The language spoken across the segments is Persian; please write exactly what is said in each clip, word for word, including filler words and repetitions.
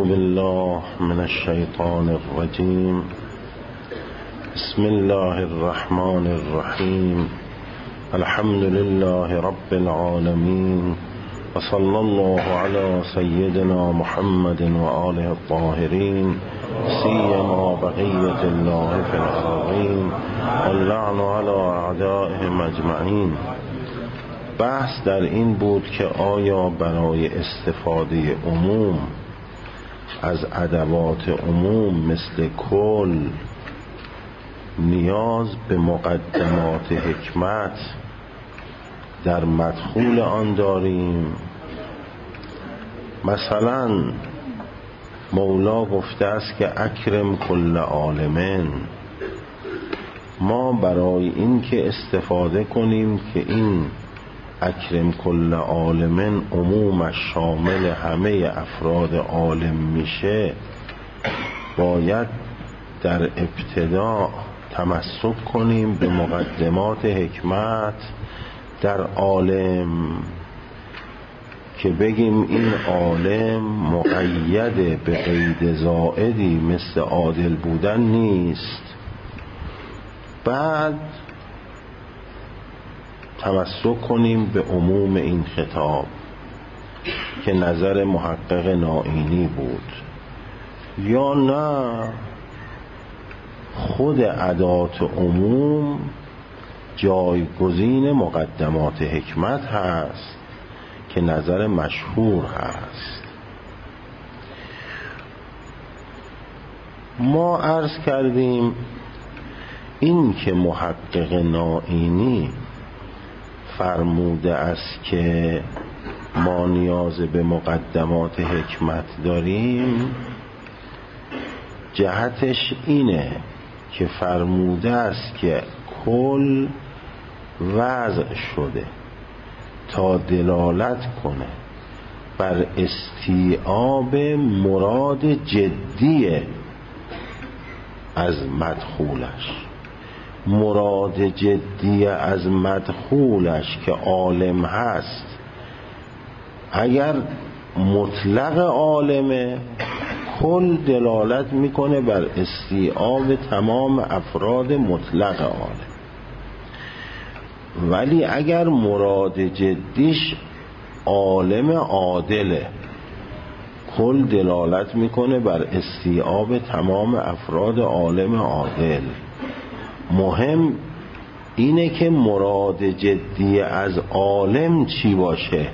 بالله من الشیطان الرجیم. بسم الله الرحمن الرحیم. الحمد لله رب العالمین و صلی الله علی سیدنا محمد و آله الطاهرین سیما بقیة الله فی الارضین واللعن علی اعدائهم اجمعین. بحث در این بود که آیا برای استفاده عموم از ادوات عموم مثل کل نیاز به مقدمات حکمت در مدخول آن داریم؟ مثلا مولا گفته است که اکرم کل عالمین. ما برای این که استفاده کنیم که این اکرم کل عالمین عمومش شامل همه افراد عالم میشه، باید در ابتدا تمسک کنیم به مقدمات حکمت در عالم که بگیم این عالم مقید به قید زائدی مثل عادل بودن نیست. بعد تمسک کنیم به عموم این خطاب که نظر محقق نائینی بود، یا نه خود ادات عموم جایگزین مقدمات حکمت هست که نظر مشهور هست. ما عرض کردیم این که محقق نائینی فرموده است که ما نیاز به مقدمات حکمت داریم، جهتش اینه که فرموده است که کل وضع شده تا دلالت کنه بر استیعاب مراد جدی از مدخولش. مراد جدی از مدخولش که عالم هست، اگر مطلق عالمه کل دلالت میکنه بر استیعاب تمام افراد مطلق عالم، ولی اگر مراد جدیش عالم عادله کل دلالت میکنه بر استیعاب تمام افراد عالم عادل. مهم اینه که مراد جدی از عالم چی باشه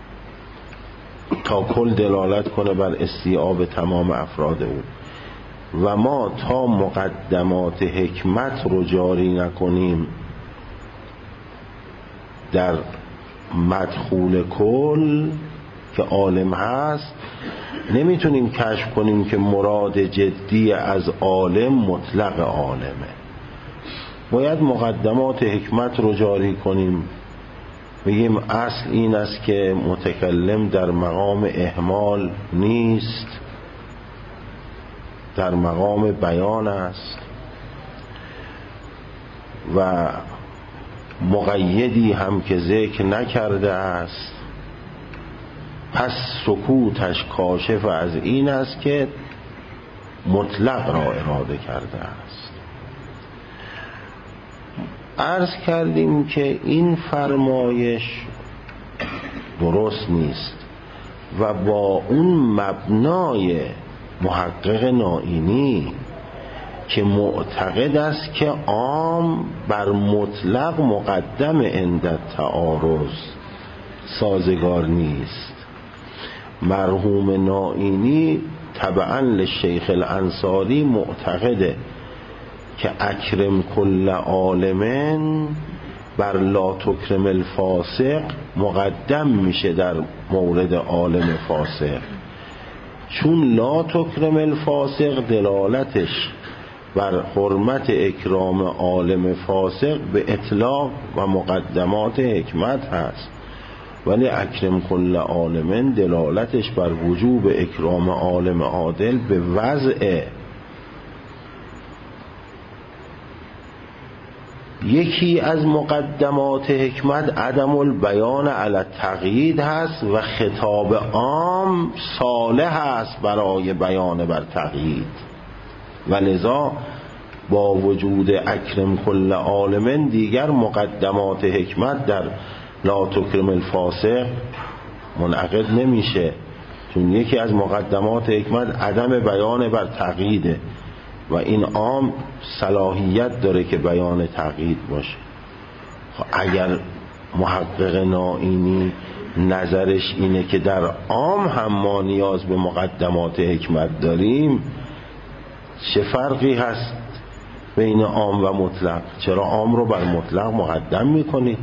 تا کل دلالت کنه بر استیعاب تمام افراد او، و ما تا مقدمات حکمت رو جاری نکنیم در مدخول کل که عالم هست، نمیتونیم کشف کنیم که مراد جدی از عالم مطلق عالمه. باید مقدمات حکمت رو جاری کنیم، بگیم اصل این است که متکلم در مقام احمال نیست، در مقام بیان است و مقیدی هم که ذکر نکرده است، پس سکوتش کاشف از این است که مطلق را اراده کرده است. عرض کردیم که این فرمایش درست نیست و با اون مبنای محقق نائینی که معتقد است که عام بر مطلق مقدم عند تعارض سازگار نیست. مرحوم نائینی تبعا لشیخ الانصاری معتقده که اکرم کل عالمین بر لا تکرم الفاسق مقدم میشه در مورد عالم فاسق، چون لا تکرم الفاسق دلالتش بر حرمت اکرام عالم فاسق به اطلاق و مقدمات حکمت هست، ولی اکرم کل عالمین دلالتش بر وجوب اکرام عالم عادل به وضع. یکی از مقدمات حکمت عدم البیان علی التقیید هست و خطاب عام صالح است برای بیان بر تقیید، و لذا با وجود اکرم کل عالم دیگر مقدمات حکمت در لا تکرم الفاسق منعقد نمیشه، چون یکی از مقدمات حکمت عدم بیان بر تقییده و این عام صلاحیت داره که بیان تقیید باشه. خب اگر محقق نائینی نظرش اینه که در عام هم ما نیاز به مقدمات حکمت داریم، چه فرقی هست بین عام و مطلق؟ چرا عام رو بر مطلق مقدم میکنید؟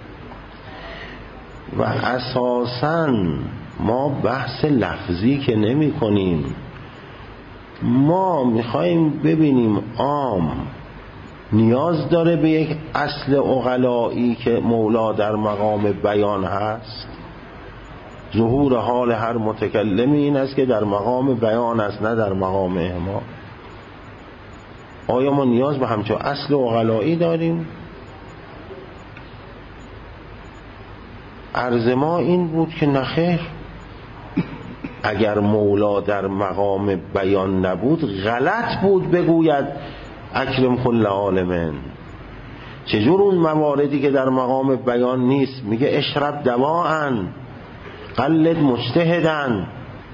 و اساساً ما بحث لفظی که نمی کنیم، ما میخواییم ببینیم عام نیاز داره به یک اصل عقلایی که مولا در مقام بیان هست. ظهور حال هر متکلمی این است که در مقام بیان است، نه در مقام اعمال. آیا ما نیاز به همچون اصل عقلایی داریم؟ عرض ما این بود که نخیر، اگر مولا در مقام بیان نبود غلط بود بگوید اکرم کل عالمین. چجور اون مواردی که در مقام بیان نیست میگه اشرب دواءن قلد مجتهدن،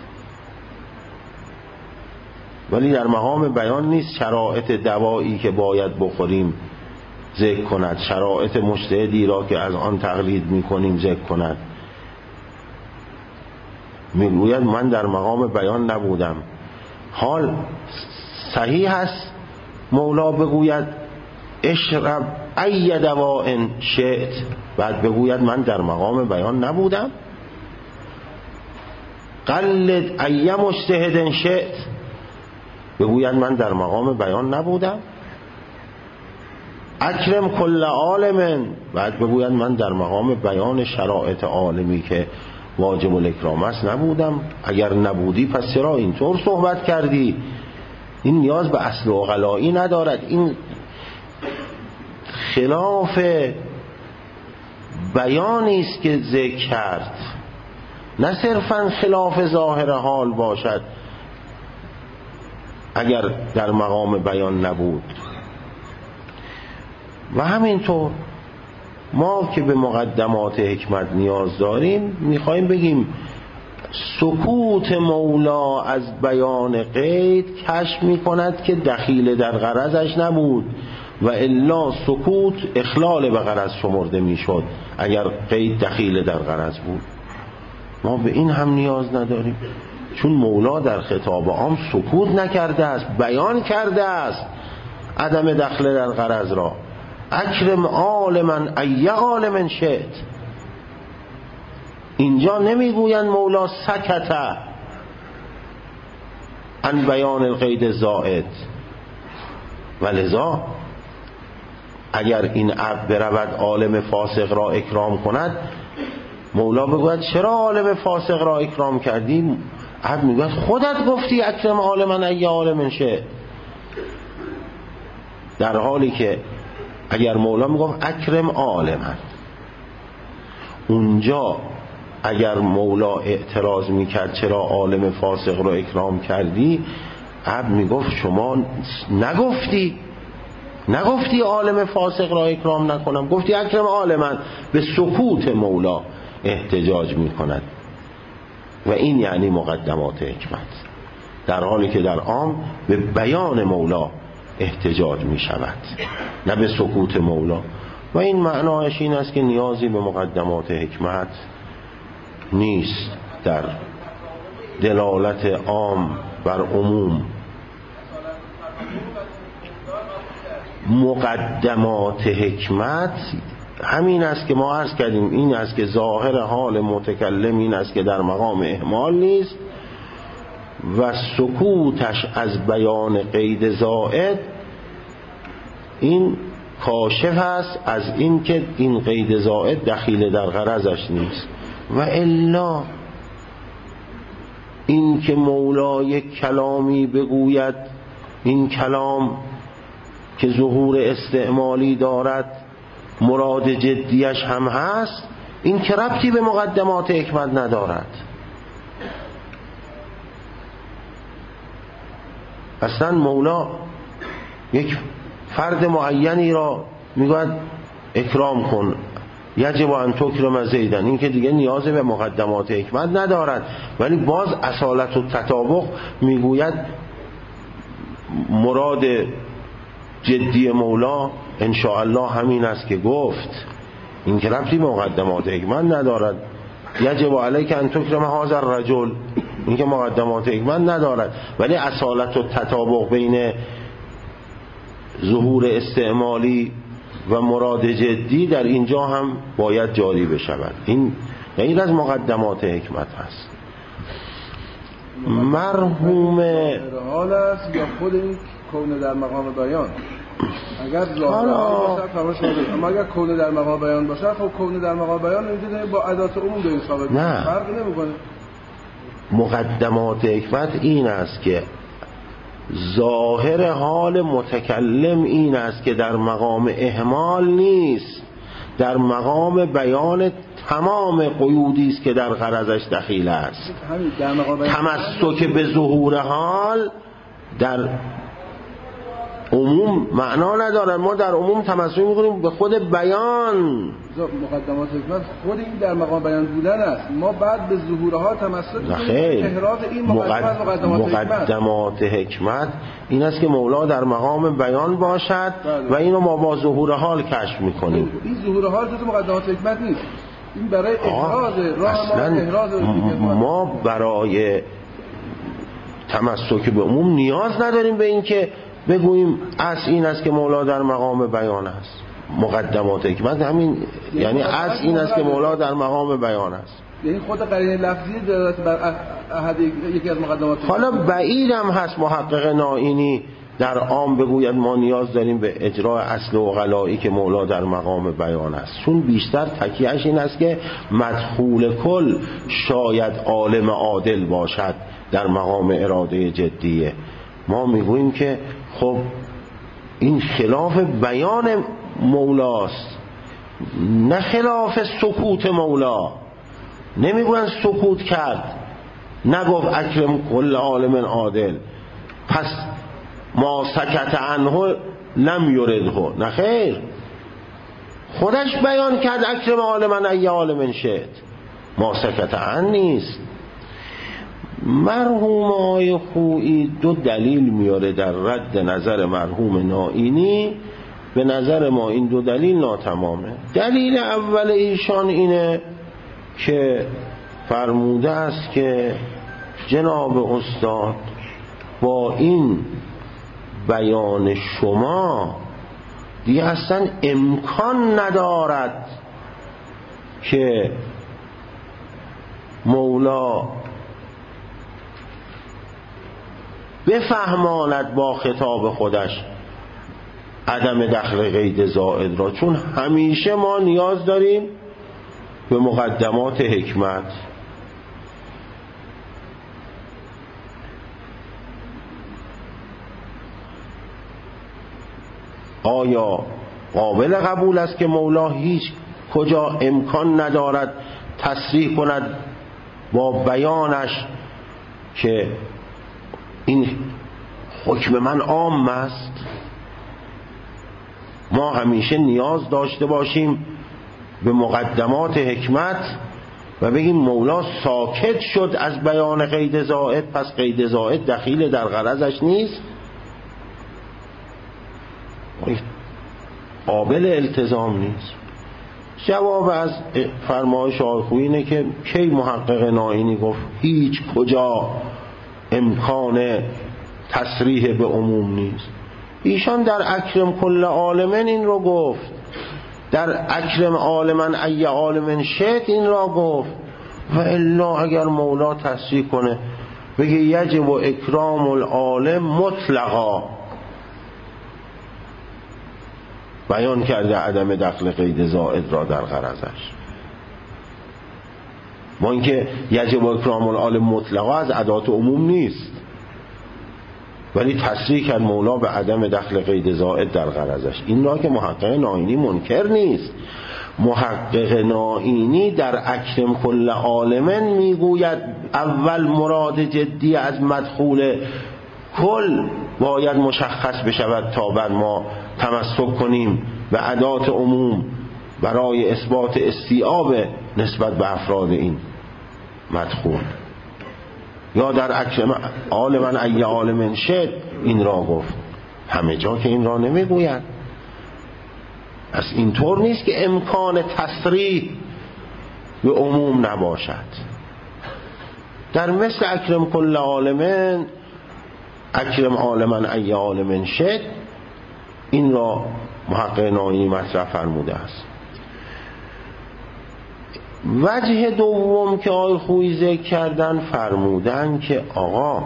ولی در مقام بیان نیست شرایط دوایی که باید بخوریم ذکر کند، شرایط مجتهدی را که از آن تقلید میکنیم ذکر کند. میگوید من در مقام بیان نبودم. حال صحیح است مولا بگوید اشرب ای دواء شئت، بعد بگوید من در مقام بیان نبودم؟ قلد ای مجتهد شئت، بگوید من در مقام بیان نبودم؟ اکرم کل عالم، بعد بگوید من در مقام بیان شرایط عالمی که واجب الاکرام است نبودم؟ اگر نبودی پس چرا اینطور صحبت کردی؟ این نیاز به اصل عقلایی ندارد، این خلاف بیانی است که ذکر کرد، نه صرفا خلاف ظاهر حال باشد اگر در مقام بیان نبود. و همینطور ما که به مقدمات حکمت نیاز داریم میخوایم بگیم سکوت مولا از بیان قید کشف میکند که دخیل در غرضش نبود، و الا سکوت اخلال به غرض شمرده میشد اگر قید دخیل در غرض بود. ما به این هم نیاز نداریم، چون مولا در خطاب عام سکوت نکرده است، بیان کرده است عدم دخل در غرض را. اکرم عالما ای عالم شئت، اینجا نمیگویند مولا سکت عن بیان القید زائد. ولذا اگر این عبد برود عالم فاسق را اکرام کند، مولا بگوید چرا عالم فاسق را اکرام کردی؟ عبد میگوید خودت گفتی اکرم عالما ای عالم شئت، در حالی که اگر مولا میگفت اکرم عالما، اونجا اگر مولا اعتراض میکرد چرا عالم فاسق رو اکرام کردی، عبد میگفت شما نگفتی نگفتی عالم فاسق را اکرام نکنم، گفتی اکرم عالما. به سکوت مولا احتجاج میکند و این یعنی مقدمات حکمت، در حالی که در عام به بیان مولا احتجاج می شود نه به سکوت مولا. و این معناش این است که نیازی به مقدمات حکمت نیست در دلالت عام بر عموم. مقدمات حکمت همین است که ما عرض کردیم، این است که ظاهر حال متکلم این است که در مقام اهمال نیست و سکوتش از بیان قید زائد این کاشف است از این که این قید زائد دخیل در غرضش نیست. و الا این که مولا یک کلامی بگوید این کلام که ظهور استعمالی دارد مراد جدیش هم هست، این که ربطی به مقدمات حکمت ندارد. اصلا مولا یک فرد معینی را میگوید اکرام کن، یجب ان تکرم زیدن، این که دیگه نیاز به مقدمات حکمت ندارد، ولی باز اصالت و تطابق میگوید مراد جدی مولا انشاءالله همین است که گفت، این که ربطی به مقدمات حکمت ندارد. یجب علیک ان تکرم هذا الرجل، این که مقدمات حکمت ندارد، ولی اصالت و تطابق بین ظهور استعمالی و مراد جدی در اینجا هم باید جاری بشود. این غیر از مقدمات حکمت هست. مرحوم حال است یا خود این کون در مقام بیان؟ اگر ظاهر باشد فرمایش شده، اما اگر کون در مقام بیان باشد، خب کون در مقام بیان اینجوری با ادات عموم داریم ثابت نه، فرق نمیکنه. مقدمات حکمت این است که ظاهر حال متکلم این است که در مقام اهمال نیست، در مقام بیان تمام قیودی است که در غرضش دخیل است. تمسک به ظهور حال در عموم معنا ندارد. ما در عموم تمسک می‌کنیم به خود بیان. مقدمات حکمت خود این در مقام بیان بودن است. ما بعد به ظهورها تمسک می‌کنیم. احراز این مقدمات مقدمات, مقدمات حکمت این است که مولا در مقام بیان باشد و اینو ما با ظهور حال کشف می‌کنیم. این ظهور حال جز مقدمات حکمت نیست. این برای احراز راه ما احراز ما برای تمسک به عموم نیاز نداریم به این که بگوییم اصل این است که مولا در مقام بیان است. مقدمات حکمت همین، یعنی اصل این است که مولا در مقام بیان است. یعنی خود قرینه لفظی دلالت بر احد یکی از مقدمات. حالا بعید هم هست محقق نائینی در عام بگوید ما نیاز داریم به اجرای اصل و غلایی که مولا در مقام بیان است، چون بیشتر تکیهش این است که مدخول کل شاید عالم عادل باشد در مقام اراده جدیه. ما میگوییم که خب این خلاف بیان مولاست، نه خلاف سکوت مولا. نمیگوین سکوت کرد، نگفت اکرم کل عالم عادل پس ما سکت عنه لم یرده، نه خیر، خودش بیان کرد اکرم عالمن ای عالم شئت، ما سکت عن نیست. مرحوم آقای خویی دو دلیل میاره در رد نظر مرحوم نائینی. به نظر ما این دو دلیل ناتمامه. دلیل اول ایشان اینه که فرموده است که جناب استاد با این بیان شما دیگه اصلا امکان ندارد که مولا بفهماند با خطاب خودش عدم دخل قید زائد را، چون همیشه ما نیاز داریم به مقدمات حکمت. آیا قابل قبول است که مولا هیچ کجا امکان ندارد تصریح کند با بیانش که این حکم من عام است؟ ما همیشه نیاز داشته باشیم به مقدمات حکمت و بگیم مولا ساکت شد از بیان قید زائد، پس قید زائد دخیل در غرضش نیست؟ قابل التزام نیست. جواب از فرمایش آقای خویی اینه که کی محقق نائینی گفت هیچ کجا امکان تصریح به عموم نیست؟ ایشان در اکرم کل عالمن این رو گفت، در اکرم عالمن ای عالمن شئت این را گفت. و الا اگر مولا تصریح کنه بگه یجب و اکرام العالم مطلقا، بیان کرده عدم دخل قید زائد را در غرضش. با اینکه یجب و اکرام العالم مطلقا از ادات عموم نیست، ولی تصریح کرد مولا به عدم دخل قید زائد در غرضش. این را که محقق نائینی منکر نیست. محقق نائینی در اکرم کل عالمن میگوید اول مراد جدی از مدخول کل باید مشخص بشود تا بعد ما تمسک کنیم به ادات عموم برای اثبات استیعاب نسبت به افراد این مدخول. یا در اکرم عالمن ای عالمن شد این را گفت. همه جا که این را نمیگوید. از اینطور نیست که امکان تصریح به عموم نباشد. در مثل اکرم کل عالمن اکرم عالمن ای عالمن شد این را محقق نائینی مطرح فرموده است. وجه دوم که آقای خویی ذکر کردن فرمودن که آقا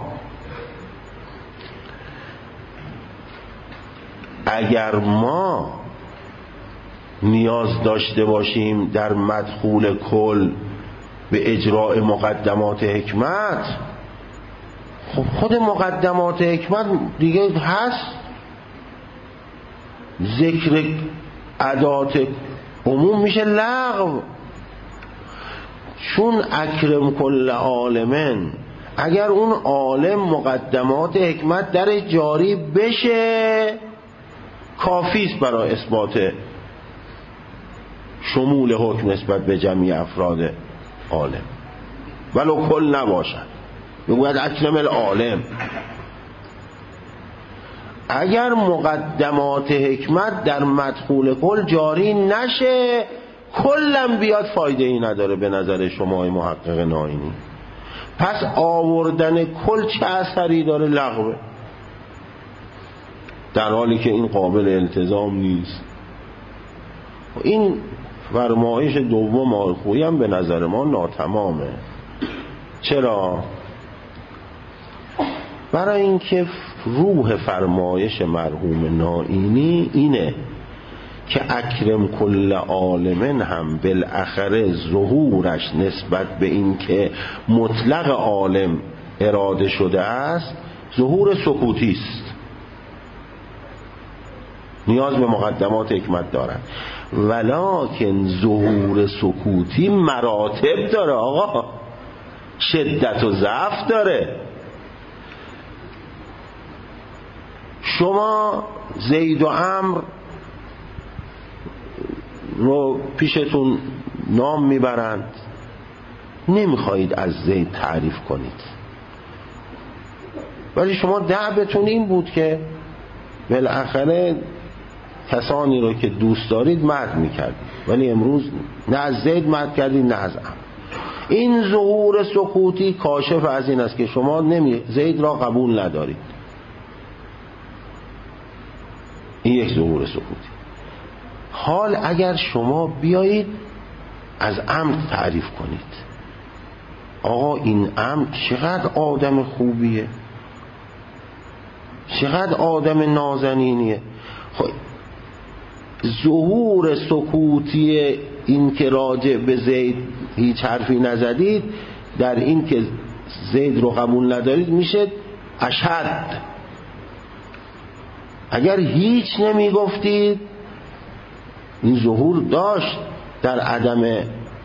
اگر ما نیاز داشته باشیم در مدخول کل به اجراء مقدمات حکمت، خب خود مقدمات حکمت دیگه هست. ذکر ادات عموم میشه لغو. چون اکرم کل عالمن اگر اون عالم مقدمات حکمت در جاری بشه کافیست برای اثبات شمول حکم نسبت به جمعی افراد عالم ولو کل نباشد. بگوید اکرم العالم. اگر مقدمات حکمت در مدخول کل جاری نشه کلم بیاد فایده ای نداره به نظر شما محقق نائینی. پس آوردن کل چه اثری داره؟ لغوه. در حالی که این قابل التزام نیست. این فرمایش دوم آقای خویی هم به نظر ما ناتمامه. چرا؟ برای اینکه روح فرمایش مرحوم نائینی اینه که اکرم کل عالمن هم بالاخره ظهورش نسبت به این که مطلق عالم اراده شده است ظهور سکوتی است. نیاز به مقدمات حکمت دارد. ولکن ظهور سکوتی مراتب داره آقا، شدت و ضعف داره. شما زید و عمرو رو پیشتون نام میبرند، نمیخواهید از زید تعریف کنید، ولی شما دعوتون این بود که بالاخره کسانی رو که دوست دارید مدح میکردید، ولی امروز نه از زید مدح کردید نه از عمرو. این ظهور سکوتی کاشف از این است که شما نمی زید را قبول ندارید. این یک ظهور سکوتی. حال اگر شما بیایید از عمرو تعریف کنید، آقا این عمرو چقدر آدم خوبیه، چقدر آدم نازنینیه، خب ظهور سکوتی این که راجع به زید هیچ حرفی نزدید در این که زید رو قبول ندارید میشه اشد. اگر هیچ نمی گفتید این ظهور داشت در عدم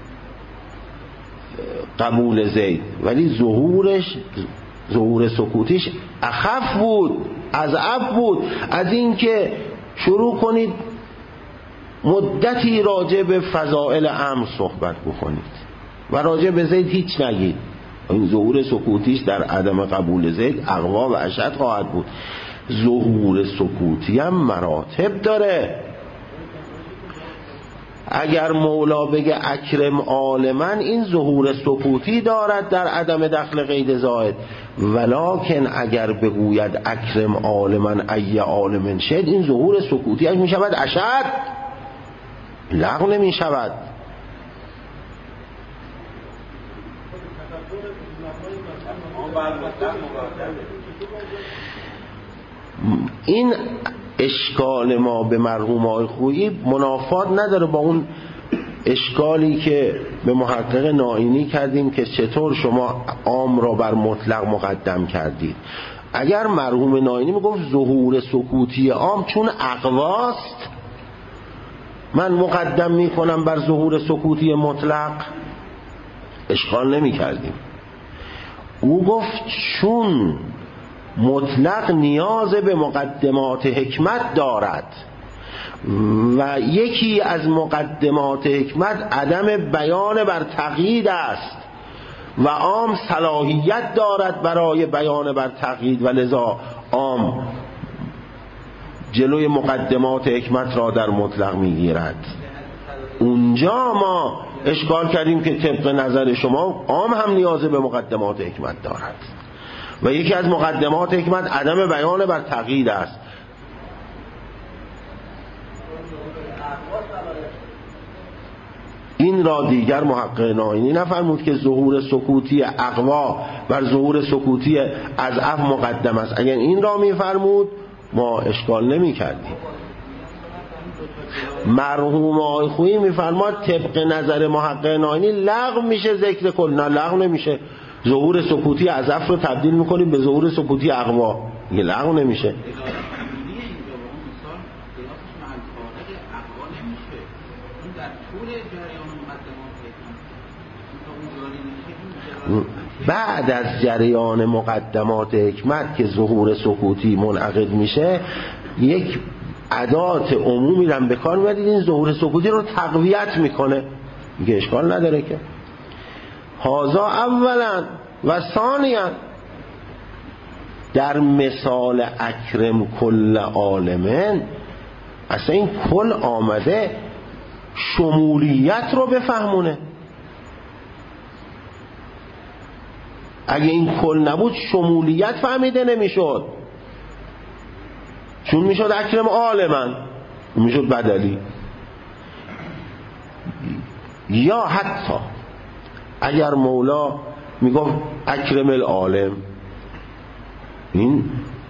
قبول زید، ولی ظهورش ظهور سکوتیش اخف بود، اضعف بود از این که شروع کنید مدتی راجع به فضائل عمرو صحبت بکنید و راجع به زید هیچ نگید. این ظهور سکوتیش در عدم قبول زید اقوا و اشد خواهد بود. ظهور سکوتی هم مراتب داره. اگر مولا بگه اکرم عالمن این ظهور سکوتی دارد در عدم دخل قید زائد، ولکن اگر بگوید اکرم عالمن ای عالمن شد این ظهور سکوتی می شود اشد، لغو نمی شود. این اشکال ما به مرحوم آقای خویی منافات نداره با اون اشکالی که به محقق نائینی کردیم که چطور شما عام را بر مطلق مقدم کردید. اگر مرحوم نائینی میگفت ظهور سکوتی عام چون اقواست من مقدم میکنم بر ظهور سکوتی مطلق، اشکال نمی کردیم. او گفت چون مطلق نیاز به مقدمات حکمت دارد و یکی از مقدمات حکمت عدم بیان بر تقیید است و عام صلاحیت دارد برای بیان بر تقیید و لذا عام جلوی مقدمات حکمت را در مطلق میگیرد. اونجا ما اشکال کردیم که طبق نظر شما عام هم نیاز به مقدمات حکمت دارد و یکی از مقدمات حکمت عدم بیان بر تقیید است. این را دیگر محقق نائینی نفرمود که ظهور سکوتی اقوا بر ظهور سکوتی اضعف مقدم است. اگر این را میفرمود ما اشکال نمی کردیم. مرحوم آقای خویی میفرماد طبق نظر محقق نائینی لغو میشه ذکر کل. نه لغو نمیشه. ظهور سکوتی اضعف رو تبدیل میکنیم به ظهور سکوتی اقوا، یه لغو نمیشه. بعد از جریان مقدمات حکمت که ظهور سکوتی منعقد میشه یک ادات عمومی رو به کار میبرید این ظهور سکوتی رو تقویت میکنه، میگه اشکال نداره که هازا اولا و ثانیا. در مثال اکرم کل عالمن اصلا این کل آمده شمولیت رو بفهمونه. اگه این کل نبود شمولیت فهمیده نمیشد، چون میشد اکرم عالمن میشد بدلی. یا حتی اگر مولا میگفت اکرم العالم این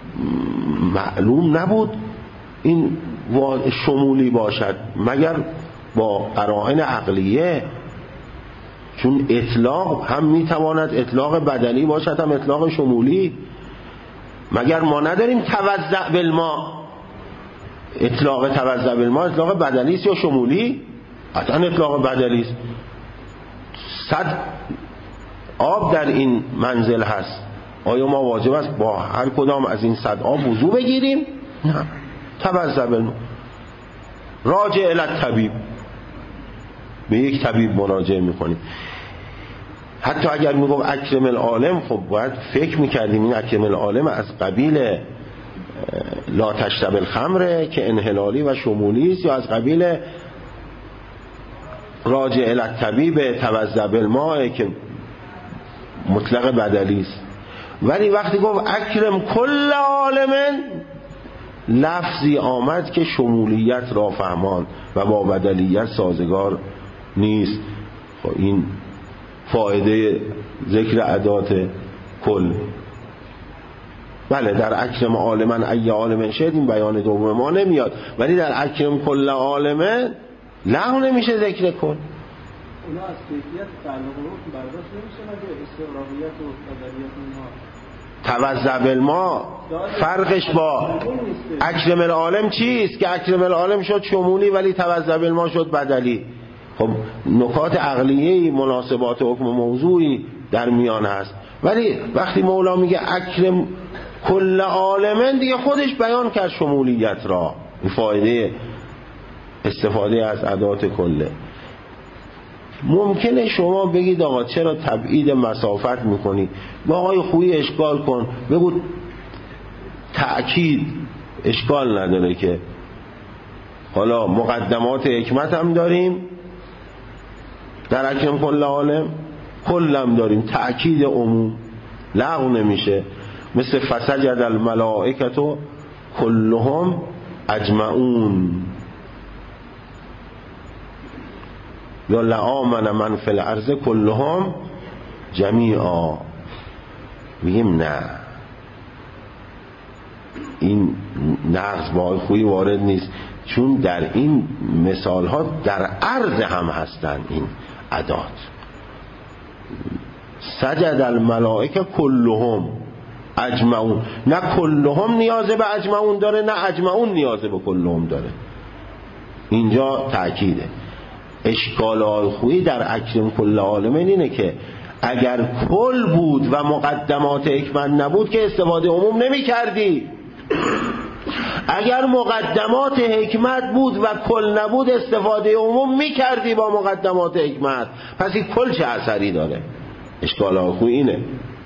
معلوم نبود این شمولی باشد مگر با قرائن عقلیه، چون اطلاق هم میتواند اطلاق بدنی باشد هم اطلاق شمولی. مگر ما نداریم توزع بالما، اطلاق توزع بالما اطلاق بدنی است یا شمولی؟ قطعا اطلاق بدنی است. صد آب در این منزل هست، آیا ما واجب است با هر کدام از این صد آب وضو بگیریم؟ نه. توزع بالما. راجع الی الطبیب، به یک طبیب مراجعه میکنیم. حتی اگر میگم اکرم العالم خب باید فکر میکردیم این اکرم العالم از قبیل لا تشرب الخمره که انحلالی و شمولی است یا از قبیل راجع الی الطبیب توزع بالماء که مطلق بدلی است. ولی وقتی گفت اکرم کل عالمن لفظی آمد که شمولیت را فهمان و با بدلیت سازگار نیست. خب این فایده ذکر ادات کل. بله در اکرم عالمن ای عالمن شد این بیان دوم ما نمیاد، ولی در اکرم کل عالمن لغو نمیشه ذکر کل. اونا از کیفیت تعلق رو برداشت نمیشه مگه استقراقیت و قدریت اونها توزع بالما فرقش با اکرم العالم چیست که اکرم العالم شد شمولی ولی توزع بالما شد بدلی. خب نکات عقلیه‌ای مناسبات حکم موضوعی در میان هست، ولی وقتی مولا میگه اکرم کل عالمن دیگه خودش بیان کرد شمولیت را. این فایده استفاده از ادات کله. ممکنه شما بگید آقا چرا تبعید مسافت میکنی؟ با آقای خویی اشکال کن، بگو تأکید اشکال نداره که حالا مقدمات حکمت هم داریم در اکرم کل عالم، کلم داریم تأکید عموم لغو نمیشه. مثل فسجد الملائکة کلهم اجمعون یا لآمن من فی الارض کلهم جمیعا. میگیم نه، این نقص با خویی وارد نیست. چون در این مثال ها در عرض هم هستن این ادات. سجد الملائکه کلهم اجمعون، نه کلهم نیازه به اجمعون داره نه اجمعون نیازه به کلهم داره. اینجا تأکیده. اشکال آیخویی در اکرم کل عالمین اینه که اگر کل بود و مقدمات حکمت نبود که استفاده عموم نمی کردی. اگر مقدمات حکمت بود و کل نبود استفاده عموم می کردی با مقدمات حکمت. پس این کل چه اثری داره؟ اشکال آیخویی اینه.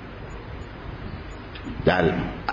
در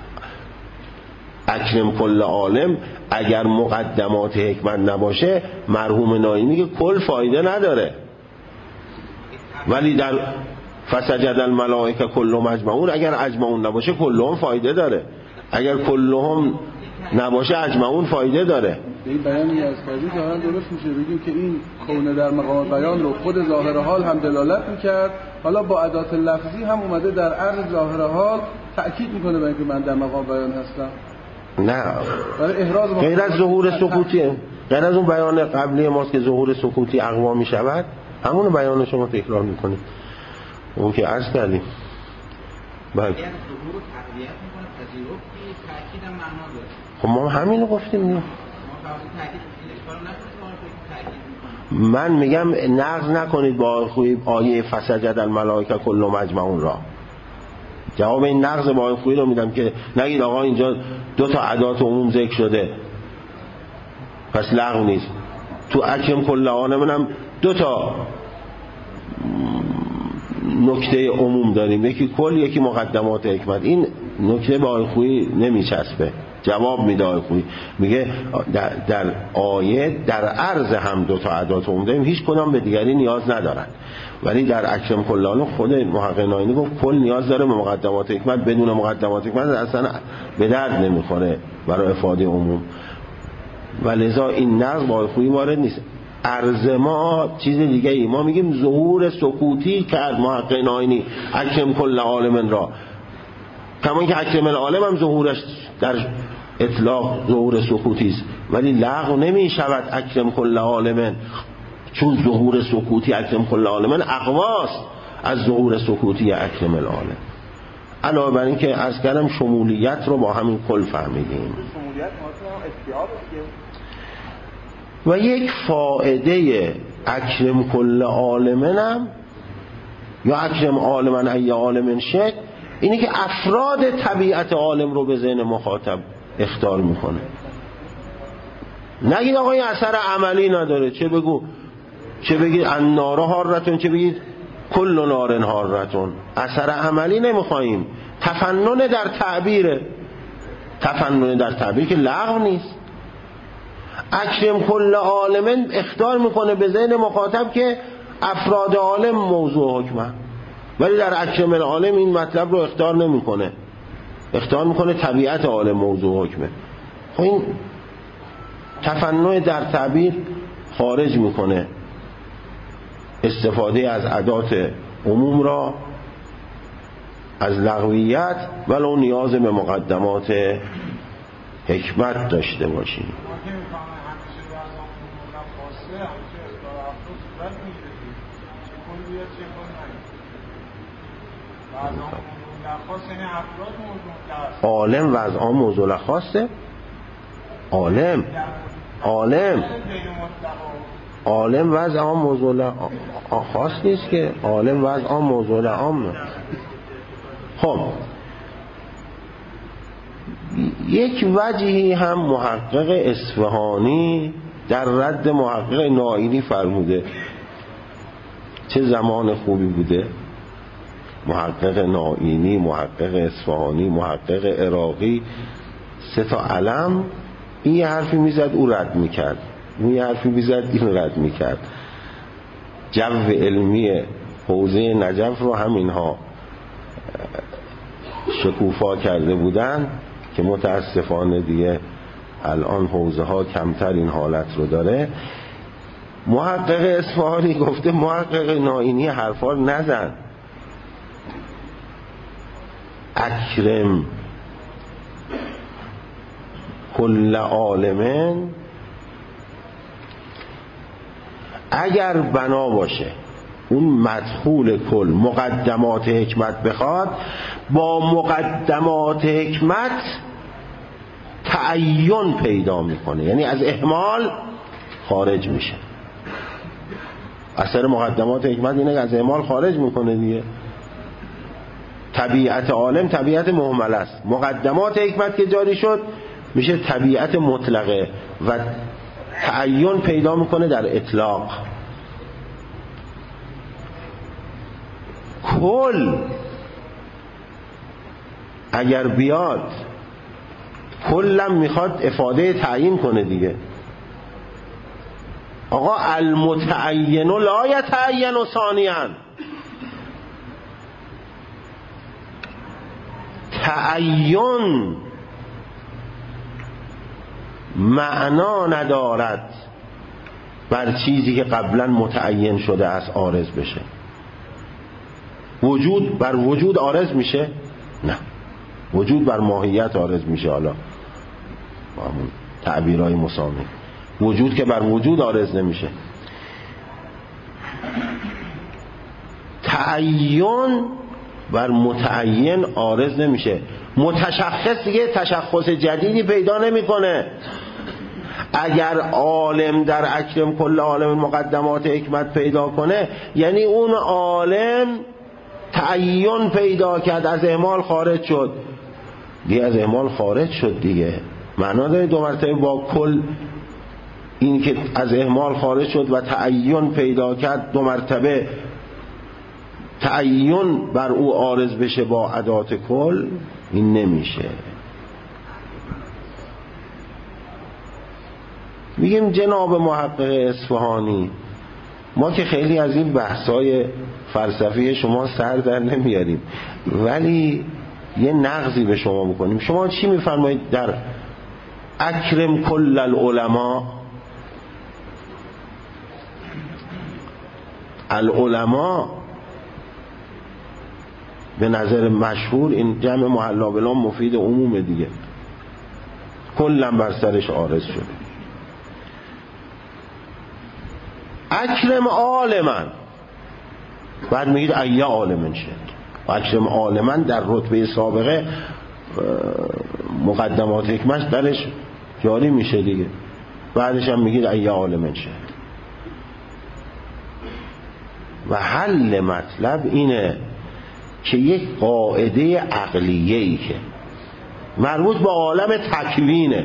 اکرم کل عالم اگر مقدمات حکمت نباشه مرحوم ناینی میگه کل فایده نداره، ولی در فسجد الملائکه کلهم اجمعون اگر اجمعون نباشه کلهم فایده داره، اگر کلهم نباشه اجمعون فایده داره. این بیانی از قاضی ظاهرا درست میشه بگیم که این کون در مقام بیان رو خود ظاهر حال هم دلالت میکرد، حالا با ادات لفظی هم اومده در عرض ظاهر حال تأکید میکنه به اینکه من در مقام بیان هستم. نه غیر از ظهور سکوتی، غیر از اون بیان قبلی ماست که ظهور سکوتی اقوا می شود، همون بیان شما تکرار میکنید اون که عرض کردیم. بله خب ما همینو گفتیم. من میگم نقض نکنید با خوی آیه فسجد الملائکه کلهم اجمعون را. جواب این نقض با خوی رو میدم که نگید آقا اینجا دو تا ادات عموم ذکر شده پس لغو نیست. تو اکرم کل عالمین هم دو تا نکته عموم داریم، یکی کل یکی مقدمات حکمت. این نکته با آیه خویی نمیچسبه. جواب میده آیه خویی میگه در, در آیه در عرض هم دو تا ادات عموم داریم، هیچ کدام به دیگری نیاز ندارن، ولی در اکرم کل عالم خود محقق ناینی گفت کل نیاز داره به مقدمات حکمت، بدون مقدمات حکمت اصلا به درد نمیخوره برای افاده عموم، و لذا این نقض با آیه خویی وارد نیست. عرض ما چیز دیگه ای، ما میگیم ظهور سکوتی کرد محقق ناینی اکرم کل عالمین را، کما اینکه اکرم العالم هم ظهورش در اطلاق ظهور سکوتی است، ولی لغو نمی شود اکرم کل عالمین، چون ظهور سکوتی اکرم کل عالمین اقواست از ظهور سکوتی اکرم العالم. علاوه بر این که از کردم شمولیت رو با همین کل فهمیدیم. و یک فائده اکرم کل عالمینم یا اکرم عالمن ای عالمن شد اینه که افراد طبیعت عالم رو به ذهن مخاطب اخطار میکنه. نگید آقا این اثر عملی نداره، چه بگو چه بگید النار حارتون، چه بگید کل نار حارتون، اثر عملی نمیخواییم. تفنن در تعبیره، تفنن در تعبیر که لغو نیست. اکرم کل عالمین اخطار میکنه به ذهن مخاطب که افراد عالم موضوع حکمه، ولی در اکرم العالم این مطلب رو اخطار نمیکنه، اخطار میکنه طبیعت عالم موضوع حکمه. خب این تفنن در تعبیر خارج میکنه استفاده از ادات عموم را از لغویت، ولو نیاز به مقدمات حکمت داشته باشیم. عالم و از آن موضوع خاصه، عالم عالم عالم و از آن موضوع خاص نیست که، عالم و از آن موضوع عام. خب یک وجهی هم محقق اصفهانی در رد محقق ناینی فرموده. چه زمان خوبی بوده محقق ناینی، محقق اصفهانی، محقق عراقی، سه تا علم. این یه حرفی میزد او رد میکرد، اون یه حرفی میزد این رد میکرد. جو علمی حوزه نجف رو همینها شکوفا کرده بودن که متاسفانه دیگه الان حوزه ها کمتر این حالت رو داره. محقق اصفهانی گفته محقق ناینی حرفا نزن، اکرم کل عالمین اگر بنا باشه اون مدخول کل مقدمات حکمت بخواد، با مقدمات حکمت تعین پیدا میکنه، یعنی از اهمال خارج میشه. اثر مقدمات حکمت اینه که از اهمال خارج میکنه دیگه. طبیعت عالم طبیعت مهمل است، مقدمات حکمت که جاری شد میشه طبیعت مطلقه و تعین پیدا میکنه در اطلاق. کل اگر بیاد کلم میخواد افاده تعیین کنه دیگه. آقا المتعین لا یتعین ثانیاً، تعین معنا ندارد بر چیزی که قبلا متعین شده است عارض بشه. وجود بر وجود عارض میشه؟ نه، وجود بر ماهیت عارض میشه. حالا با همون تعبیرهای مسامی، وجود که بر وجود عارض نمیشه. تعین بر متعین عارض نمیشه. متشخص دیگه تشخص جدیدی پیدا نمیکنه. اگر عالم در اکرم کل عالم مقدمات حکمت پیدا کنه، یعنی اون عالم تعین پیدا کرد، از اهمال خارج شد دیگه. از اهمال خارج شد دیگه، معنا داره دو مرتبه با کل. این که از اهمال خارج شد و تعین پیدا کرد، دو مرتبه تعین بر او عارض بشه با ادات کل، این نمیشه. میگیم جناب محقق اصفهانی، ما که خیلی از این بحثای فلسفی شما سر در نمیاریم، ولی یه نقضی به شما میکنیم. شما چی میفرمایید در اکرم کل العلماء؟ العلماء به نظر مشهور این جمع محلا بلا مفید عموم دیگه، کلم بر سرش عارض شده. اکرم عالمن، بعد میگید ایه عالمن شد. اکرم عالمن در رتبه سابقه مقدمات حکمت درش جاری میشه دیگه، بعدش هم میگید ایه عالمن شد. و حل مطلب اینه که یک قاعده عقلیه‌ای که مربوط به عالم تکوینه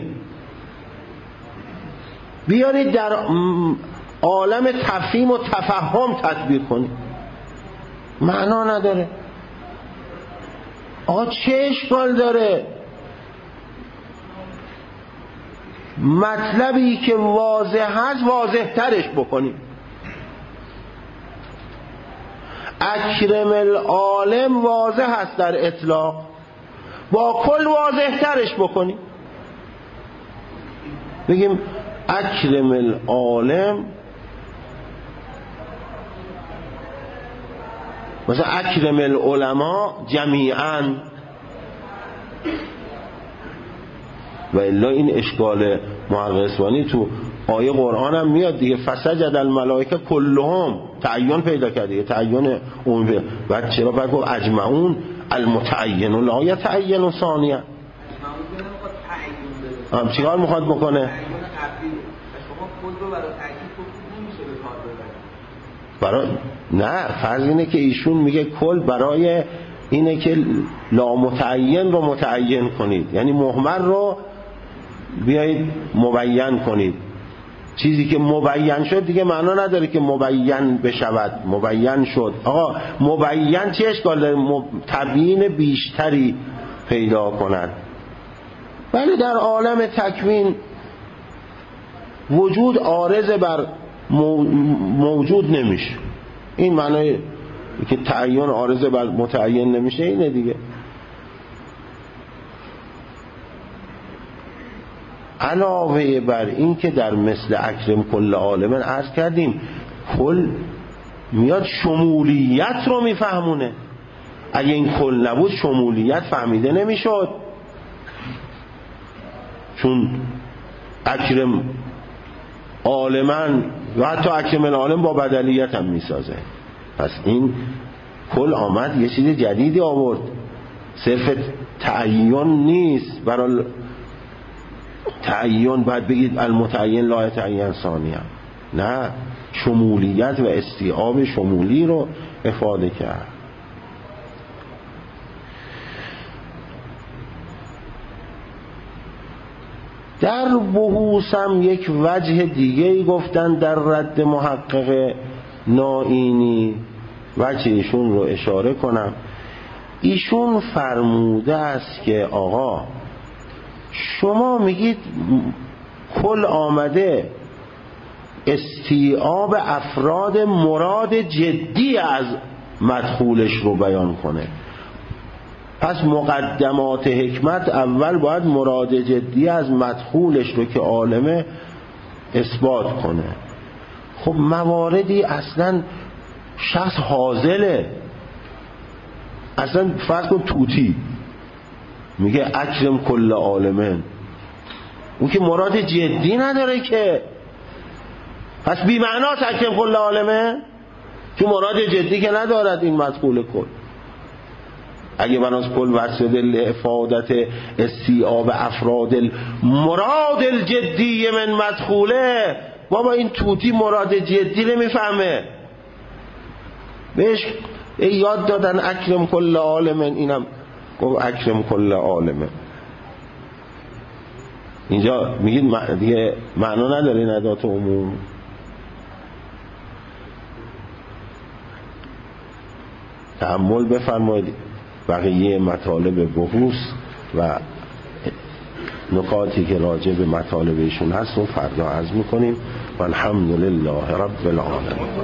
بیارید در عالم تفهیم و تفهم تطبیق کنید، معنا نداره. آقا چه اشکال داره؟ مطلبی که واضح هست واضح ترش بکنید. اکرم العالم واضح هست در اطلاق، با کل واضح ترش بکنید. بگیم اکرم العالم، مثلا اکرم العلماء جمیعاً، و الا این اشکال محقق اصفهانی تو آیه قرآن هم میاد دیگه. فسجد الملائکه کلهم، تعین پیدا کرده، تعین عمومی. بعد چرا بعد گفت اجمعون المتعین لا یتعین ثانیاً؟ هم چیکار میخواد بکنه؟ برای نه، فرض اینه که ایشون میگه کل برای اینه که لامتعین رو متعین کنید، یعنی مهمل رو بیایید مبین کنید. چیزی که مبین شد دیگه معنا نداره که مبین بشود. مبین شد، آقا مبین چه اشکال داره؟ تبیین بیشتری پیدا کند. ولی در عالم تکوین وجود عارض بر موجود نمیشه. این معنی که تعین عارض بر متعین نمیشه اینه دیگه. علاوه بر این که در مثل اکرم کل عالمن عرض کردیم، کل میاد شمولیت رو میفهمونه. اگه این کل نبود شمولیت فهمیده نمیشد، چون اکرم عالمن و حتی اکرم العالم با بدلیت هم میسازه. پس این کل آمد یه چیز جدیدی آورد، صرف تعین نیست. برای تعین باید بگید المتعین لا تعین ثانیه، نه، شمولیت و استیعاب شمولی رو افاده کرد. در بحوث هم یک وجه دیگه گفتن در رد محقق نائینی، وجه ایشون رو اشاره کنم. ایشون فرموده است که آقا شما میگید کل آمده استیعاب افراد مراد جدی از مدخولش رو بیان کنه، پس مقدمات حکمت اول باید مراد جدی از مدخولش رو که عالمه اثبات کنه. خب مواردی اصلا شخص حاضله، اصلا فرض کن توتی میگه اکرم کل عالمه، اون که مراد جدی نداره که، پس بی معناست اکرم کل عالمه، که مراد جدی که ندارد این مدخول کل. اگه بناس کل وسیله لافادت استیعاب افراد مراد الجدی من مدخوله، بابا این توتی مراد جدی نمیفهمه، بهش یاد دادن اکرم کل عالمه، اینم گفت اکرم کل عالمه. اینجا میگید دیگه معنا نداره این ادات عموم. تأمل بفرمایید بقیه مطالب بحوث و نکاتی که راجع به مطالب ایشون هست رو فردا عرض میکنیم. والحمدلله رب العالمین.